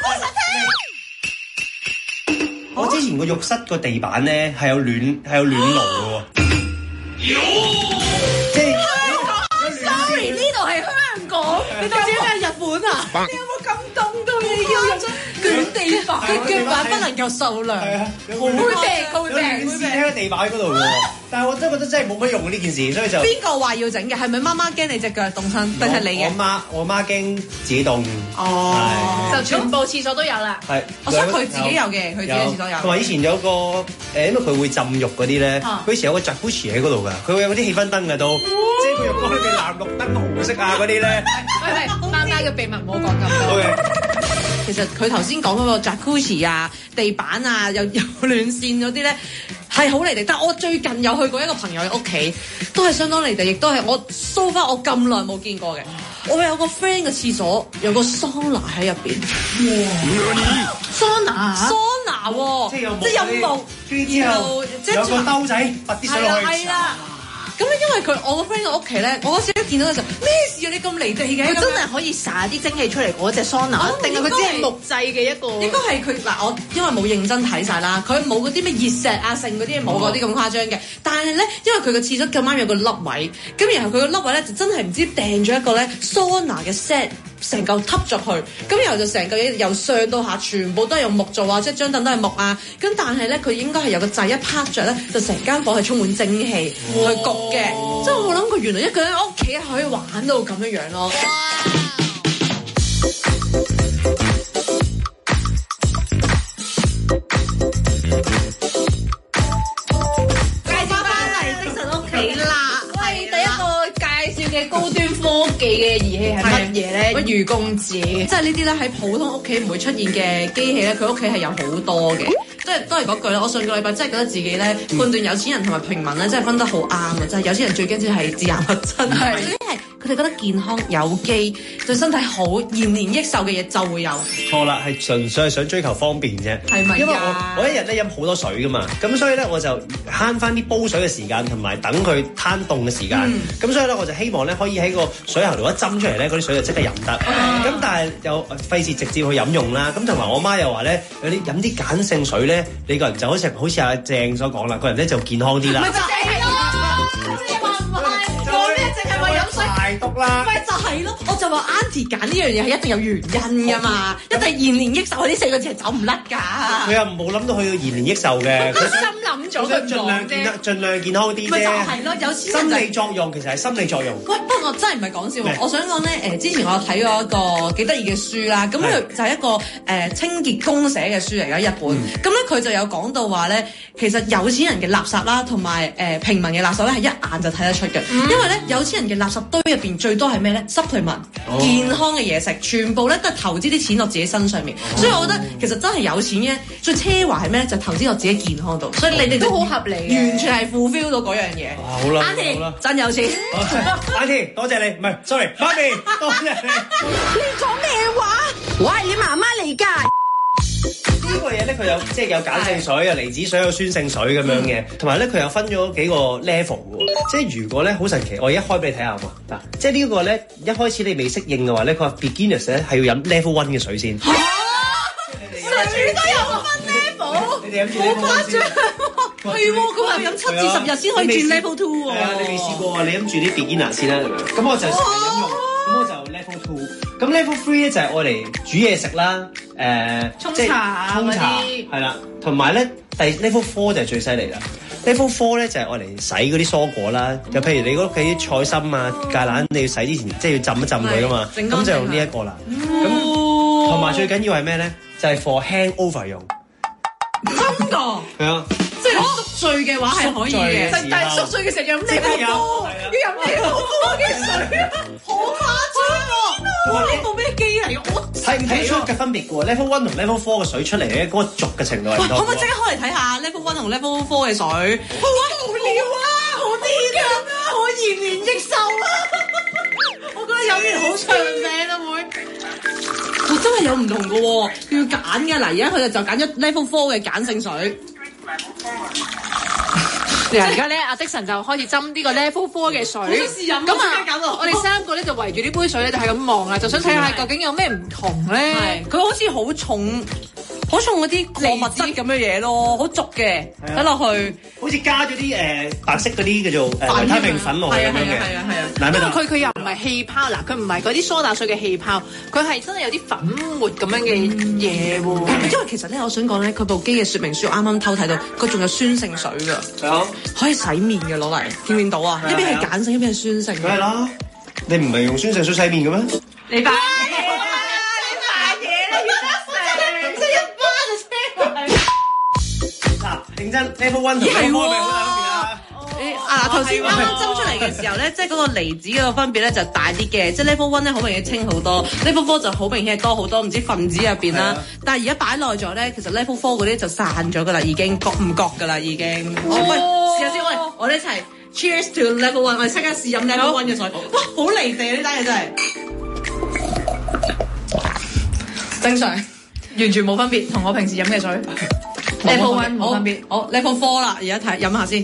我之前個浴室個地板咧係有暖係有暖爐嘅喎，即係 ，sorry 呢度係香港，你到底係日本啊？你有冇咁凍到你要用捲地板？ 佢腳板不能夠受涼， 會病佢會有暖病。 線喺個地板嗰度嘅喎，但係我真係覺得真係冇乜用呢件事，所以就邊個話要整嘅？係咪媽媽驚你隻腳凍親，定係你嘅？ 我媽我媽驚自己凍， 哦， 就全部廁所都有啦。 係， 我想佢自己有嘅，佢自己廁所有。 同埋以前有個誒，因為佢會浸浴嗰啲咧，佢以前有個 jacuzzi喺嗰度㗎，佢會有嗰啲氣氛燈㗎都，即係佢浴缸裏邊藍綠燈紅色啊嗰啲咧。 喂喂，媽媽嘅秘密唔好講咁多。 其實佢頭先講嗰個 jacuzzi 啊、地板啊、又有暖線嗰啲咧，係好離地。但係我最近有去過一個朋友嘅屋企，都係相當離地，亦都係我 so far 我咁耐冇見過嘅。我有個 friend 嘅廁所有個桑拿喺入邊， 桑拿， 桑拿喎， 即係有木， 即係有木， 之後即係有個兜仔拔啲水落去。 係啦。咁咧，因為佢我個 friend 嘅屋企咧，我嗰時一見到嘅時候，咩事啊？你咁離地嘅， 佢真係可以灑啲蒸氣出嚟嗰隻桑拿，定係佢只係木製嘅一個？ 應該係佢嗱，我因為冇認真睇晒啦，佢冇嗰啲咩熱石啊、剩嗰啲冇嗰啲咁誇張嘅。但係咧，因為佢個廁所咁啱有個凹位，咁然後佢個凹位咧就真係唔知掟咗一個咧桑拿嘅 set。成嚿揼咗去，咁然後就成嚿嘢由上到下全部都係用木做啊，即係張凳都係木啊。咁但係咧，佢應該係有個掣一拍着咧，就成間房係充滿蒸氣去焗嘅。即係我冇諗過，原來一個人喺屋企係可以玩到咁樣樣咯。介紹翻嚟的神屋企啦， 係第一個介紹嘅高端科技嘅儀器係乜嘢咧？乜愚公子， 即係呢啲咧喺普通屋企唔會出現嘅機器咧，佢屋企係有好多嘅。即係都係嗰句啦，我上個禮拜真係覺得自己咧判斷有錢人同埋平民咧，真係分得好啱啊！真係有錢人最驚就係致癌物質，係總之係佢哋覺得健康有機對身體好延年益壽嘅嘢就會有。 錯啦，係純粹係想追求方便啫。 係咪？ 因為我我一日咧飲好多水噶嘛，咁所以咧我就慳翻啲煲水嘅時間同埋等佢攤凍嘅時間。咁、嗯、所以咧我就希望咧可以喺個水喉度一斟出嚟咧，嗰啲水就即刻飲得。咁、嗯、但係又費事直接去飲用啦。咁同埋我媽又話咧，有啲飲啲鹼性水咧。你個人就好似好似阿鄭所講啦，個人咧就健康啲啦。 咪就係咯，你話唔係講咩？淨係話飲水排毒啦。 咪就係咯，我就話 Auntie 揀呢樣嘢係一定有原因噶嘛，一定延年益壽呢四個字係走唔甩㗎。佢又冇諗到去到延年益壽嘅， 佢心諗咗佢盡量健盡量健康啲啫。 咪就係咯，有錢人心理作用其實係心理作用。 喂，不過我真係唔係講笑喎，我想講咧誒，之前我有睇過一個幾得意嘅書啦，咁佢就係一個誒、呃、清潔工寫嘅書嚟嘅，日本。咁咧佢就有講到話咧，其實有錢人嘅垃圾啦，同埋誒平民嘅垃圾咧係一眼就睇得出嘅，嗯、因為咧有錢人嘅垃圾堆入邊最多係咩咧？supplement、哦、健康嘅嘢食，全部咧都係投資啲錢落自己身上面，哦、所以我覺得其實真係有錢嘅最奢華係咩咧？就投資落自己健康度，所以你哋都好合理， 完全係 fulfill 到嗰樣嘢。 好啦，好啦， 真有錢。 Auntie 多謝你，唔係 sorry，媽咪多謝你。 你講咩話？我係你媽媽嚟㗎。 呢個嘢咧，佢有即係有鹼性水、有離子水、有酸性水咁樣嘅，同埋咧佢又分咗幾個 level 喎。即係如果咧好神奇，我而家開俾你睇下喎。嗱，即係呢個咧一開始你未適應嘅話咧，佢話 beginners 咧係要飲 level one 嘅水先。嚇！ 上次都有分 level， 你哋飲住 level one 先。 係喎，佢話飲七至十日先可以轉 level two 喎。 係啊，你未試過啊？你飲住啲 beginner 先啦。咁我就食飲用，咁我就 level two。咁 level three 咧就係愛嚟煮嘢食啦，誒， 沖茶沖茶係啦，同埋咧第 level four 就係最犀利啦。 Level Four 咧就係愛嚟洗嗰啲蔬果啦，就譬如你屋企啲菜心啊、芥蘭，你要洗之前即係要浸一浸佢噶嘛，咁就用呢一個啦。咁同埋最緊要係咩咧？就係 for hangover 用。 真㗎？ 係啊。 即係宿醉嘅話係可以嘅， 但係宿醉嘅時候飲呢個波，要飲呢個波嘅水啊，好誇張喎！哇，呢部咩機嚟？我睇唔睇出嘅分別嘅喎 ？Level One 同 Level Four 嘅水出嚟咧，嗰個濁嘅程度係唔同。 可唔可以即刻開嚟睇下 Level One 同 Level Four 嘅水？好無聊啊！好癲啊！好延年益壽啊！我覺得飲完好長命啊會。哇！真係有唔同嘅喎，佢要揀嘅嗱，而家佢哋就揀咗 Level Four 嘅鹼性水。 而家咧，阿的神就開始斟呢個 Level Four 嘅水。 試飲咁啊，我哋三個咧就圍住呢杯水咧，就係咁望啦，就想睇下究竟有咩唔同咧。 佢好似好重，好重嗰啲礦物質咁嘅嘢咯，好濁嘅，睇落去好似加咗啲誒白色嗰啲叫做誒維他命粉落去咁樣嘅。 係啊係啊係啊！ 因為佢佢又唔係氣泡，嗱佢唔係嗰啲梳打水嘅氣泡，佢係真係有啲粉末咁樣嘅嘢喎。 因為其實咧，我想講咧，佢部機嘅說明書我啱啱偷睇到，佢仲有酸性水㗎。 係啊， 可以洗面嘅攞嚟，見唔見到啊？一邊係鹼性，一邊係酸性。 梗係啦，你唔係用酸性水洗面嘅咩？ 你扮嘢啦！你扮嘢啦！得成，即係一巴就車嗱，認真 Level One 同 Level Four 咪好大分別啊！ 啊，頭先啱啱斟出嚟嘅時候咧，即係嗰個離子嗰個分別咧就大啲嘅，即係 Level One 咧好明顯清好多 ，Level Four 就好明顯係多好多，唔知分子入邊啦。但係而家擺耐咗咧，其實 Level Four 嗰啲就散咗噶啦，已經覺唔覺噶啦，已經。喂，試下先，喂，我哋一齊 Cheers to Level One，我哋即刻試飲 Level One 嘅水。哇，好離地啊！呢單嘢真係正常， 完全冇分別，同我平時飲嘅水 Level One 冇分別。 好 Level Four 啦，而家睇飲下先。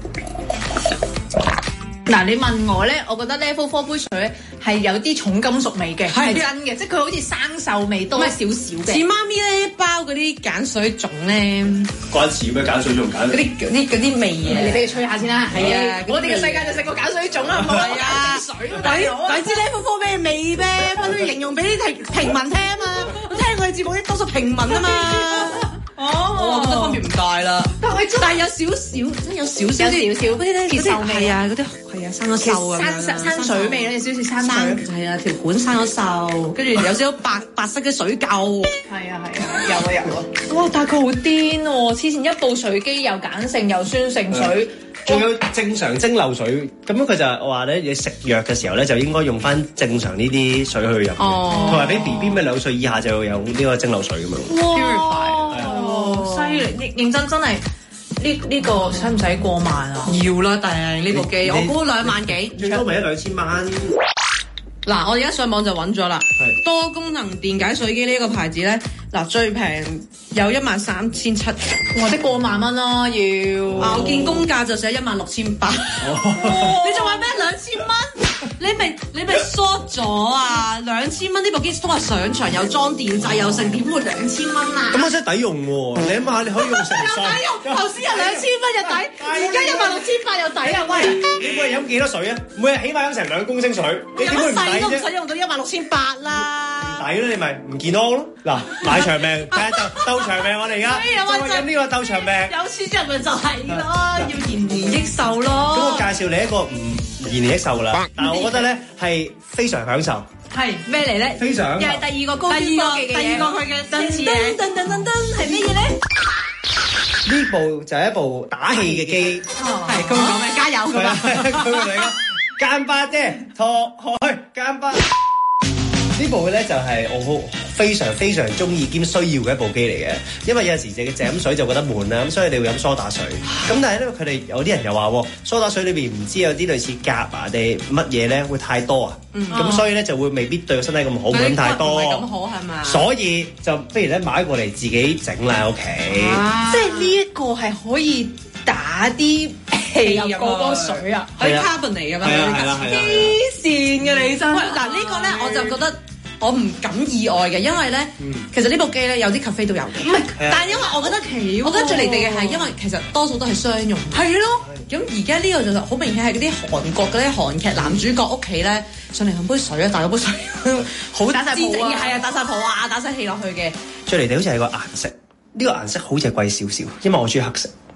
嗱，你問我咧，我覺得 Level Four 杯水咧係有啲重金屬味嘅，係真嘅，即係佢好似生鏽味多少少嘅。 似媽咪咧包嗰啲鹼水粽咧， 關事咩？鹼水粽鹼嗰啲嗰啲嗰啲味嘢， 你俾佢吹下先啦。 係啊， 我哋嘅世界就食過鹼水粽啦，冇啊，鹼水。 鬼知 Level Four 咩味咩？分到形容俾啲平平民聽啊嘛，我聽我哋節目啲多數平民啊嘛。哦，我覺得分別唔大啦，但係但係有少少，即係有少少有少少嗰啲咧， 鐵鏽味係啊，嗰啲係啊，生咗鏽咁樣， 生生水味咧，有少少生水， 係啊，條管生咗鏽，跟住有少少白白色嘅水垢， 係啊係啊，有啊有啊，哇！但係佢好癲喎，黐線一部水機又鹼性又酸性水。 仲有正常蒸餾水，咁樣佢就係話咧，你食藥嘅時候咧，就應該用翻正常呢啲水去飲，同埋俾 B B 咩兩歲以下就有呢個蒸餾水咁樣。 哇！犀利，認真真係呢呢個使唔使過萬啊？ 要啦，但係呢部機我估兩萬幾， 最多咪一兩千蚊。 嗱，我而家上網就揾咗啦，多功能電解水機呢個牌子咧，嗱最平有一萬三千七， 或者過萬蚊啦要。 啊，我見公價就寫一萬六千八，你仲話咩兩千蚊？你咪你咪 short 咗啊！兩千蚊呢部機都係上場有裝電掣有剩，點會兩千蚊啊？ 咁我真係抵用喎！你諗下，你可以用成世。 又抵用，頭先有兩千蚊又抵，而家一萬六千八又抵啊！喂， 你每日飲幾多水啊？每日起碼飲成兩公升水，你點會唔抵啫？ 都唔使用到一萬六千八啦。 唔抵啦，你咪唔健康咯。嗱，買長命，睇下鬥鬥長命，我哋而家就飲呢個鬥長命。 有錢人咪就係咯，要延年益壽咯。 咁我介紹你一個唔延年益壽啦，但係我覺得咧係非常享受。 係咩嚟咧？ 非常又係第二個高端科技嘅嘢。 第二個佢嘅燈燈燈燈燈燈係咩嘢咧？ 呢部就係一部打氣嘅機。 係佢會講咩？加油佢啊！ 佢會嚟噶，間巴啫，托開間巴。呢部咧就係我好非常非常中意兼需要嘅一部機嚟嘅，因為有陣時淨係飲水就覺得悶啦，咁所以你會飲梳打水。咁但係咧，佢哋有啲人又話梳打水裏邊唔知有啲類似鉀啊定乜嘢咧會太多啊，咁、嗯、所以咧就會未必對個身體咁好，唔好飲太多。唔係咁好係嘛？所以就不如咧買過嚟自己整啦喺屋企。 即係呢一個係可以打啲氣入嗰個水啊， 可以 carbonate 咁樣。 係啊係啦係啦。 黐線嘅你真。 喂，嗱呢個咧我就覺得。我唔敢意外嘅，因為咧，嗯、其實呢部機咧有啲 cafe 都有嘅。唔係，但係因為我覺得奇，我覺得最離地嘅係因為其實多數都係商用。係咯。咁而家呢個就好明顯係嗰啲韓國嗰啲韓劇男主角屋企咧上嚟飲杯水啊，打咗杯水，好打晒泡啊，係啊，打晒泡啊，打晒氣落去嘅。 最離地好似係個顏色，呢、呢個顏色好似係貴少少，因為我中意黑色。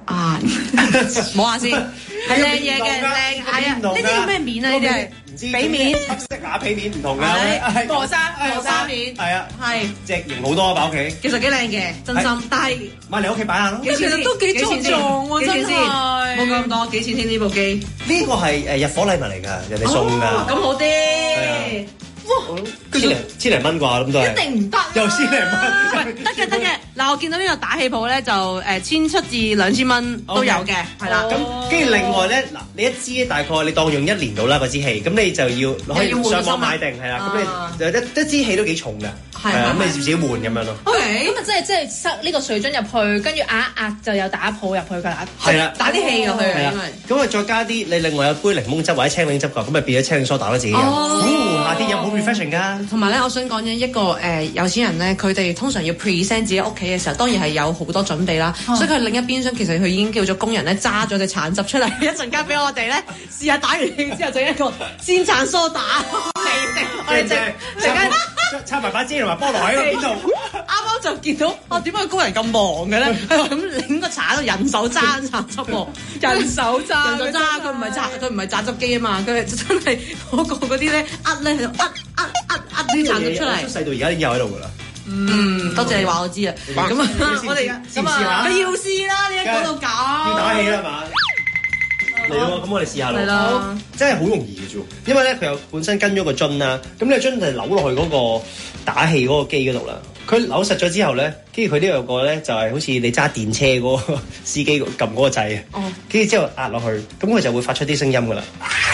啊，摸下先，係靚嘢嘅，靚係啊！呢啲咩面啊？呢啲係唔知俾面， 黑色瓦皮面唔同㗎， 係磨砂磨砂面， 係啊， 係隻型好多啊！擺屋企其實幾靚嘅，真心。但係買嚟屋企擺下咯。 其實都幾壯壯喎，真係冇咁多，幾錢先呢部機？ 呢個係誒入伙禮物嚟㗎，人哋送㗎。 咁好啲。哇！ 千零千零蚊啩，咁都係。 一定唔得。 又千零蚊。 喂，得嘅得嘅。嗱，我見到呢個打氣泡咧，就誒千七至兩千蚊都有嘅，係啦。 咁跟住另外咧，嗱，你一支大概你當用一年到啦嗰支氣，咁你就要可以上網買定係啦。咁你一一支氣都幾重㗎，係啊，咁你自己換咁樣咯。 O K，咁啊即係即係塞呢個水樽入去，跟住壓一壓就有打泡入去㗎啦。 係啦， 打啲氣入去係啦。咁啊再加啲你另外有杯檸檬汁或者青檸汁㗎，咁咪變咗青檸梳打咯自己飲。哦，夏天飲好 refreshing 㗎。 同埋咧，我想講嘅一個誒、呃、有錢人咧，佢哋通常要 present 自己屋企嘅時候，當然係有好多準備啦。嗯、所以佢另一邊廂其實佢已經叫咗工人咧揸咗隻橙汁出嚟，一陣間俾我哋咧試下打完氣之後整一個煎橙梳打嚟食。我哋陣陣間插埋把遮同埋菠蘿喺邊度？ 啱啱就見到啊，點解工人咁忙嘅咧？咁拎個橙喺度人手揸橙汁喎，人手揸，人手揸，佢唔係榨，佢唔係榨汁機啊嘛，佢係真係嗰個嗰啲咧呃咧喺度呃呃呃呃啲橙汁出嚟。 細到而家已經有喺度㗎啦。 嗯，多謝你話我知啊。咁啊，我哋咁啊，佢要試啦，你一講到咁， 要打氣啦嘛。嚟咯，咁我哋試下咯。 係啦， 真係好容易嘅啫，因為咧佢又本身跟咗個樽啦，咁你個樽就扭落去嗰個打氣嗰個機嗰度啦。佢扭實咗之後咧，跟住佢呢度有個咧就係好似你揸電車嗰個司機撳嗰個掣啊。哦。跟住之後壓落去，咁佢就會發出啲聲音㗎啦。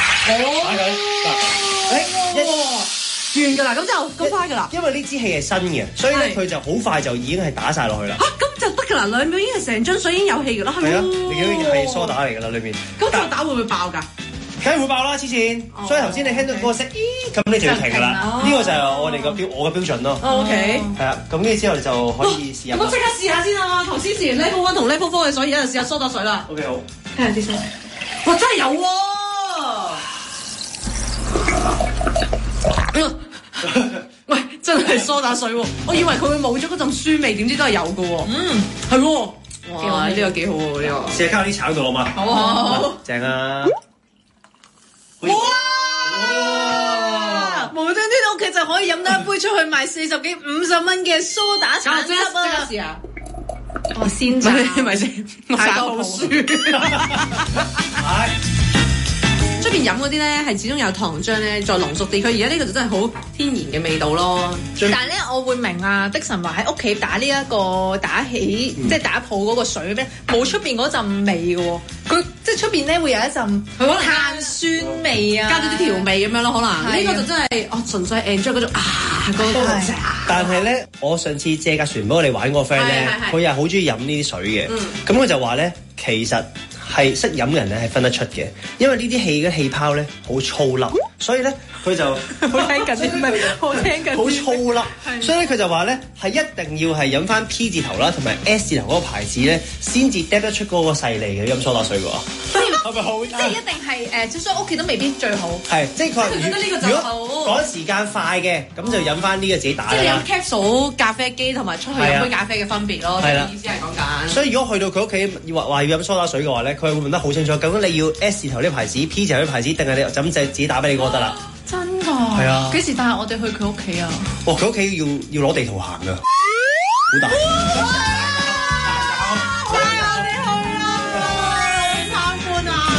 哦。完㗎啦，咁就咁快㗎啦。 因為呢支氣係新嘅，所以咧佢就好快就已經係打晒落去啦。 嚇，咁就得㗎啦，兩秒已經係成樽水已經有氣㗎啦，係咪？係啊， 你已經係梳打嚟㗎啦，裏面。 咁梳打會唔會爆㗎？ 梗係會爆啦，黐線！所以頭先你聽到嗰個聲，咦，咁你就要停㗎啦。呢個就係我哋個標，我嘅標準咯。 O K。係啊，咁跟住之後你就可以試下。 咁我即刻試下先啊！頭先試完 level one 同 level four 嘅水，而家就試下梳打水啦。 O K 好。 聽下啲聲。哇！真係有喎。喂，真係梳打水喎！我以為佢會冇咗嗰陣酸味，點知都係有嘅喎。嗯，係喎。哇！呢個幾好喎，呢個。 試下加啲橙度好嘛？好啊，好。正啊！ 哇！無端端屋企就可以飲得一杯出去賣四十幾五十蚊嘅蘇打橙汁啊！ 即刻試下。 哇！鮮榨係咪先？太好書。係。出邊飲嗰啲咧係始終有糖漿咧，再濃縮啲。佢而家呢個就真係好天然嘅味道咯。 但係咧，我會明啊，的神話喺屋企打呢一個打起，嗯、即係打泡嗰個水咧，冇出邊嗰陣味嘅喎。佢即係出邊咧會有一陣碳酸味啊， 加咗啲調味咁樣咯，可能呢、啊、個就真係哦純粹 enjoy 嗰種啊嗰、那個。 但係咧，我上次借架船俾我哋玩嗰個 friend 咧，佢又好中意飲呢啲水嘅。咁佢、嗯、就話咧，其實。係識飲嘅人咧係分得出嘅，因為呢啲氣嘅氣泡咧好粗粒，所以咧佢就好聽緊啲咩？好聽緊好粗粒，所以咧佢就話咧係一定要係飲翻 P 字頭啦，同埋 S 字頭嗰個牌子咧，先至嗒得出嗰個細膩嘅飲梳打水喎。係咪好？ 即係一定係誒，即係所以屋企都未必最好。 係，即係佢覺得呢個就好。 如果趕時間快嘅，咁就飲翻呢個自己打啦。 即係飲 capsule 咖啡機同埋出去飲杯咖啡嘅分別咯。係啦，意思係講緊。 所以如果去到佢屋企話話要飲梳打水嘅話咧，佢會問得好清楚，究竟你要 S 字頭呢個牌子、P 字頭呢個牌子，定係你就咁就自己打俾你嗰個得啦。 真㗎？ 係啊。 幾時帶我哋去佢屋企啊？ 哦，佢屋企要要攞地圖行㗎，好大。 帶我哋去啦！參觀啊！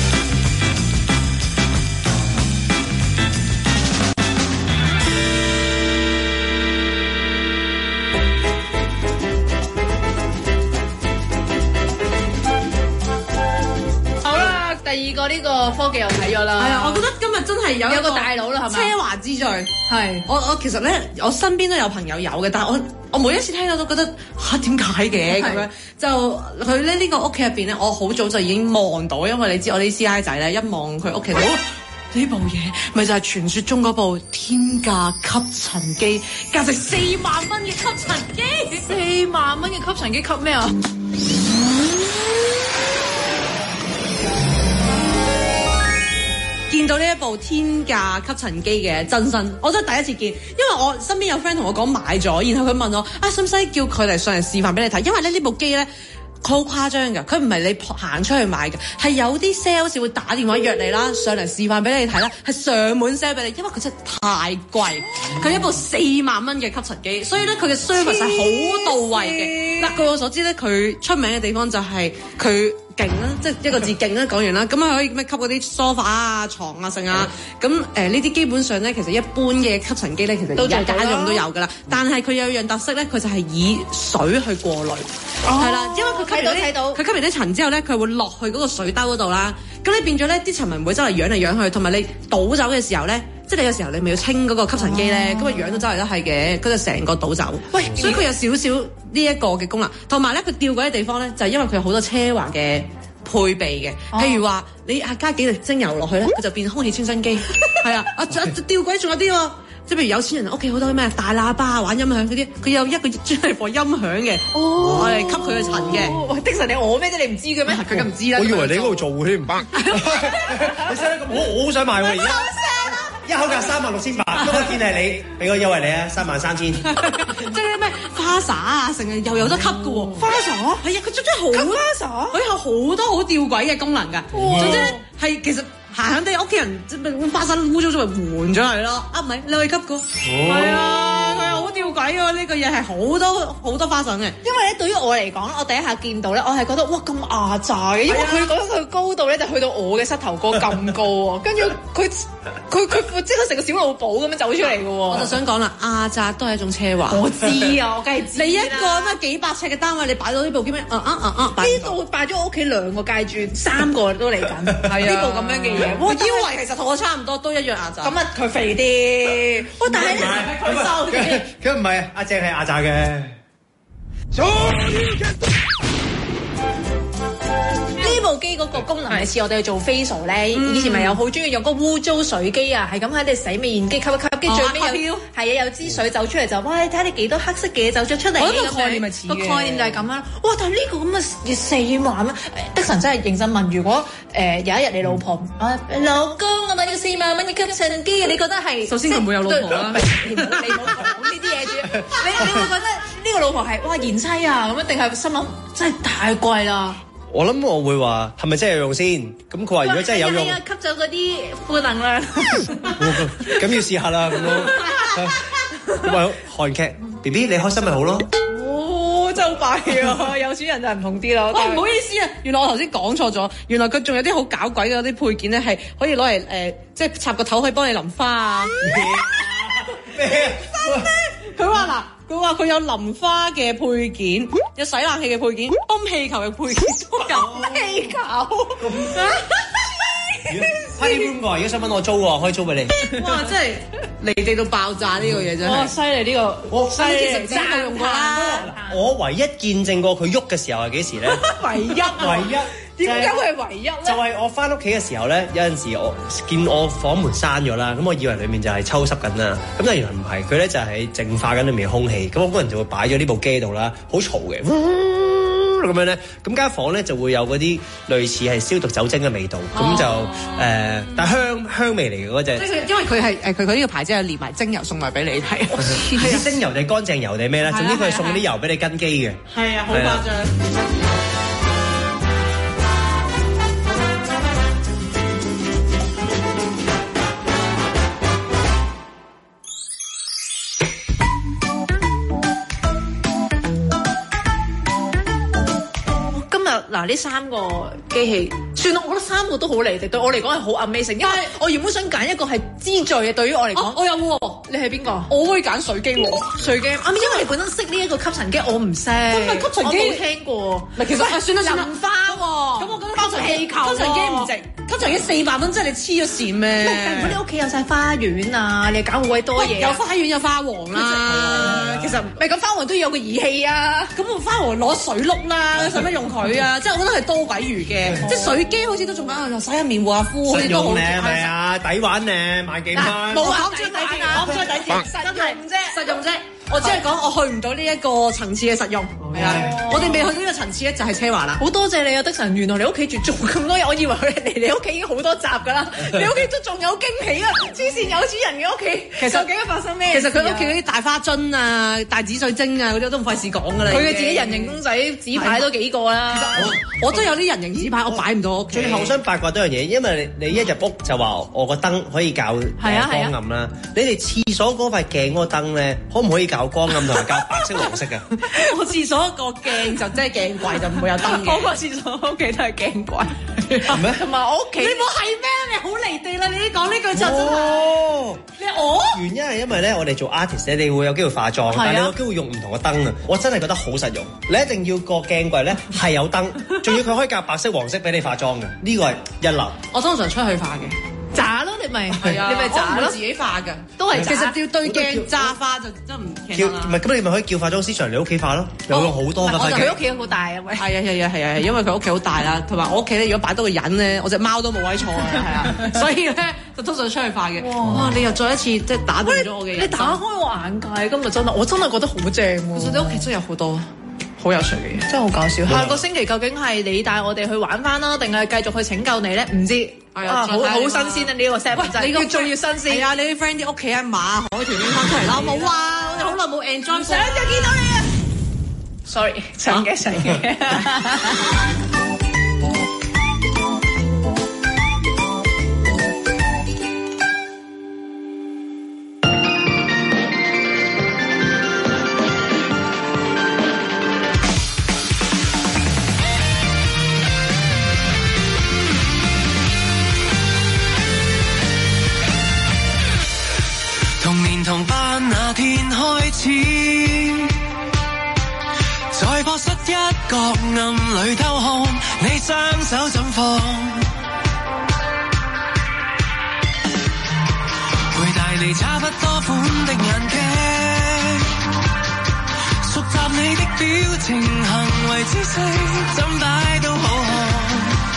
第二個呢個科技又睇咗啦， 係啊，我覺得今日真係有有個大佬啦，係咪？ 奢華之最係我我其實咧，我身邊都有朋友有嘅，但係我我每一次聽到都覺得嚇點解嘅咁樣，就佢咧呢個屋企入邊咧，我好早就已經望到，因為你知我啲師奶仔咧一望佢屋企度呢部嘢，咪就係傳説中嗰部天價吸塵機，價值四萬蚊嘅吸塵機， 四萬蚊嘅吸塵機吸咩啊？ 見到呢一部天價吸塵機嘅真身，我真係第一次見，因為我身邊有 friend 同我講買咗，然後佢問我啊，使唔使叫佢嚟上嚟示範俾你睇？因為咧呢部機咧， 好誇張㗎，佢唔係你行出去買嘅，係有啲 sales 會打電話約你啦，上嚟示範俾你睇啦，係上門 sell 俾你，因為佢真係太貴，佢一部四萬蚊嘅吸塵機，所以咧佢嘅 service 係好到位嘅。嗱，據我所知咧，佢出名嘅地方就係佢勁啦，即係一個字勁啦，講完啦，咁啊可以咩吸嗰啲梳化啊、床啊、剩啊，咁誒呢啲基本上咧，其實一般嘅吸塵機咧，其實而家家用都有㗎啦。但係佢有樣特色咧，佢就係以水去過濾，係啦、哦，因為佢吸完啲，佢吸完啲塵之後咧，佢會落去嗰個水兜嗰度啦。咁你變咗咧，啲塵咪唔會周圍揚嚟揚去，同埋你倒走嘅時候咧，即係你有時候你咪要清嗰個吸塵機咧，咁啊揚到周圍都係嘅，佢就成個倒走。喂，所以佢有少少呢一個嘅功能，同埋咧佢吊詭嘅地方咧，就係因為佢有好多奢華嘅配備嘅，譬如話你啊加幾滴精油落去咧，佢就變空氣清新機。係啊，啊吊詭仲有啲喎，即係譬如有錢人屋企好多咩大喇叭玩音響嗰啲，佢有一個專係放音響嘅，我嚟吸佢嘅塵嘅。喂，的神你我咩啫？你唔知嘅咩？佢咁唔知啦。 我以為你喺嗰度做添，唔得。 你聲得咁好，我好想買喎而家。一口價三萬六千八，不過見係你，俾個優惠你啊，三萬三千。即係咩花灑啊，成日又有得吸嘅喎。花灑係啊，佢真係好花灑，佢有好多好吊詭嘅功能㗎。總之咧係其實閒閒地屋企人即係花灑污糟咗咪換咗佢咯。啊唔係，你可以吸嘅。係啊，佢好吊詭喎，呢個嘢係好多好多花神嘅。 因為咧對於我嚟講，我第一下見到咧，我係覺得哇咁壓榨嘅，因為佢講佢高度咧就去到我嘅膝頭哥咁高喎，跟住佢佢佢即係佢成個小老寶咁樣走出嚟嘅喎。 我就想講啦，壓榨都係一種奢華。 我知啊，我梗係知。 你一個咩幾百尺嘅單位，你擺到呢部機咩？啊啊啊啊！ 呢度擺咗我屋企兩個階磚，三個都嚟緊。係啊，呢部咁樣嘅嘢。 我腰圍其實同我差唔多，都一樣壓榨。 咁啊，佢肥啲。哇！但係咧，佢瘦啲。 佢唔係阿鄭係壓榨嘅。 呢部機嗰個功能係似我哋去做 facial 咧，以前咪有好中意用個污糟水機啊，係咁喺你洗面機吸一吸，跟住最尾有係啊有支水走出嚟就哇，你睇下你幾多黑色嘅嘢走咗出嚟。 我覺得個概念咪似嘅， 個概念就係咁啦。哇！但係呢個咁嘅要四萬蚊，的神真係認真問，如果誒有一日你老婆啊老公我買咗四萬蚊嘅吸塵機，你覺得係？ 首先佢唔會有老婆啦， 你唔好講呢啲嘢住。你你會覺得呢個老婆係哇賢妻啊咁，一定係心諗真係太貴啦。 我諗我會話係咪真係有用先？咁佢話如果真係有用， 吸咗嗰啲負能量， 咁要試下啦咁咯。咁啊韓劇 B B 你開心咪好咯。 哦，真係好弊啊！有錢人就唔同啲咯。 喂，唔好意思啊，原來我頭先講錯咗，原來佢仲有啲好搞鬼嘅啲配件咧，係可以攞嚟誒，即係插個頭可以幫你淋花啊。 咩？ 佢話嗱，佢話佢有淋花嘅配件，有洗冷氣嘅配件，泵氣球嘅配件都有。氣球 ，Party room 喎，如果想揾我租喎，可以租俾你。 哇！真係離地到爆炸呢個嘢真係。哇！犀利呢個， 我犀利，真係用過啦。 我唯一見證過佢喐嘅時候係幾時咧？ 唯一， 唯一。 點解會係唯一咧？ 就係我翻屋企嘅時候咧，有陣時我見我房門閂咗啦，咁我以為裡面就係抽濕緊啦，咁但原來唔係，佢咧就係淨化緊裡面嘅空氣，咁我嗰人就會擺咗呢部機度啦，好嘈嘅，咁樣咧，咁間房咧就會有嗰啲類似係消毒酒精嘅味道，咁、哦、就誒、呃，但香香味嚟嘅嗰隻。 因為佢係誒佢佢呢個牌子係連埋精油送埋俾你睇， 係精油定乾淨油定咩咧？總之佢係送啲油俾你跟機嘅。 係啊，好誇張。 嗱，呢三個機器，算啦，我覺得三個都好離地，對我嚟講係好 amazing。因為我原本想揀一個係資助嘅，對於我嚟講、啊， 我有喎。 你係邊個？ 我會揀水機喎，水機。 啊，因為你本身識呢一個吸塵機，我唔識。 真係吸塵機， 我冇聽過。 其實係算啦算啦。 淋花喎，咁我覺得吸塵氣球， 吸塵機唔值，吸塵機四萬蚊，真係你黐咗線咩？ 如果你屋企有晒花園啊，你搞好鬼多嘢。 有花園有花王啦，其實咪咁花王都要有個儀器啊。 咁個花王攞水碌啦，使乜用佢啊？即係我覺得係多鬼餘嘅，即係水機好似都仲啱，又洗下面和下膚，好似都好。 係咪啊？抵玩咧，買幾蚊？ 冇講最抵先啊！講最抵先， 實用啫， 實用啫。 我只係講我去唔到呢一個層次嘅實用，係啊，我哋未去到呢個層次咧，就係奢華啦。 好多謝你啊，的神！原來你屋企住做咁多嘢，我以為佢嚟你屋企已經好多集㗎啦，你屋企都仲有驚喜啊！黐線有錢人嘅屋企，其實究竟發生咩？ 其實佢屋企嗰啲大花樽啊、大紫水晶啊嗰啲都唔費事講㗎啦。 佢嘅自己人形公仔紙牌都幾個啦。 我都有啲人形紙牌，我擺唔到屋企。 最後我想八卦多樣嘢，因為你你一入屋就話我個燈可以校光暗啦。你哋廁所嗰塊鏡嗰個燈咧，可唔可以校光暗同埋校白色黃色㗎？ 我廁所個鏡就即係鏡櫃，就唔會有燈嘅。 我個廁所屋企都係鏡櫃， 係咩？ 同埋我屋企。 你冇係咩？你好離地啦！你講呢句就真係。 哦， 你我原因係因為咧，我哋做 artist 你會有機會化妝，但係你有機會用唔同嘅燈啊！我真係覺得好實用。你一定要個鏡櫃咧係有燈，仲要佢可以校白色、黃色俾你化妝嘅，呢個係一流。 我通常出去化嘅。 渣咯，你咪係啊，你咪渣咯， 自己化㗎， 都係。 其實要對鏡炸化就真唔叫唔係咁，你咪可以叫化妝師上嚟屋企化咯，有用好多㗎。 佢屋企好大啊，喂。 係啊係啊係啊，因為佢屋企好大啦，同埋我屋企咧，如果擺多個人咧，我隻貓都冇位坐啊，係啊，所以咧就通常出去化嘅。哇！你又再一次即係打動咗我嘅人。 你打開我眼界，今日真係，我真係覺得好正喎。 其實你屋企真係有好多好有趣嘅嘢， 真係好搞笑。下個星期究竟係你帶我哋去玩翻啦，定係繼續去拯救你咧？唔知。啊，好好新鮮啊！呢個 set 真係，你個仲要新鮮。係啊， 你啲 friend 啲屋企啊馬海豚拎翻出嚟啦，冇啊！我哋好耐冇 enjoy 過。 想就見到你啊！Sorry，想嘅想嘅。 同班那天開始，在課室一角暗裏偷看你雙手怎放，佩戴你差不多款的眼鏡，熟習你的表情行為姿勢，怎擺都好看。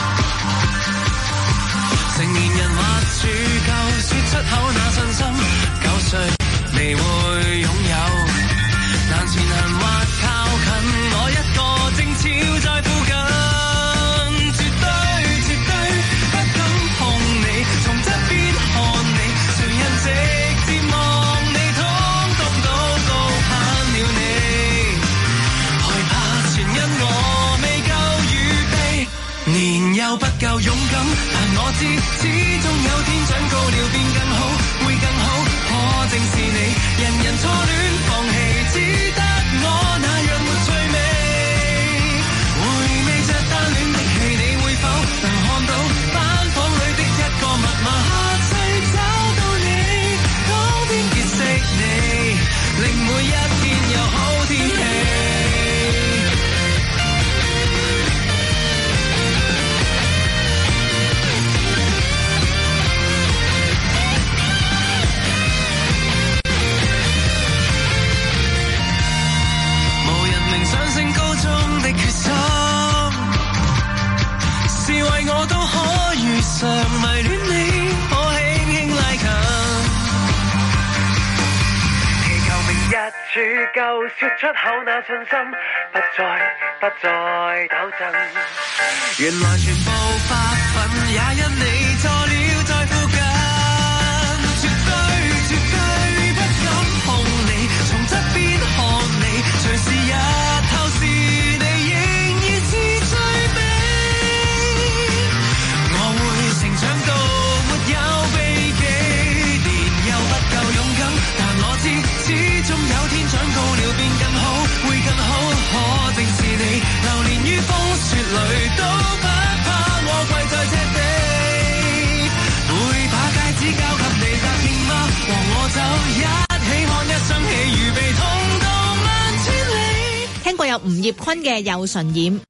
成年人或處夠說出口那信心，夠誰你會擁有？難前行或靠近，我一個正悄在附近，絕對絕對不敢碰你，從側邊看你，誰人直接望你，通通都高攀了你，害怕全因我未夠預備，年幼不夠勇敢，但我知始終有天長高了變更好，會更好。可正是你，人人初戀放棄，只得我那樣沒趣味。回味着單戀的戲，你會否能看到班房裏的一個密碼？下世找到你，當天結識你，令每一天有好天氣。上升高中的決心，是為我都可遇上迷戀你，可輕輕拉近。祈求明日處夠說出口那信心，不再不再抖震。原來全部發奮也因你錯了在附近，絕對絕對不敢碰你，從側邊看你，隨時也是你仍然是最美，我會成長到沒有避忌，年幼不夠勇敢，但我知始終有天長高了變更好，會更好，可正是你，流連於風雪裏都不怕我跪在赤地，會把戒指交給你答應嗎？和我走一起看一雙喜，預備痛到萬千里。 聽過有吳業坤嘅《又唇染》，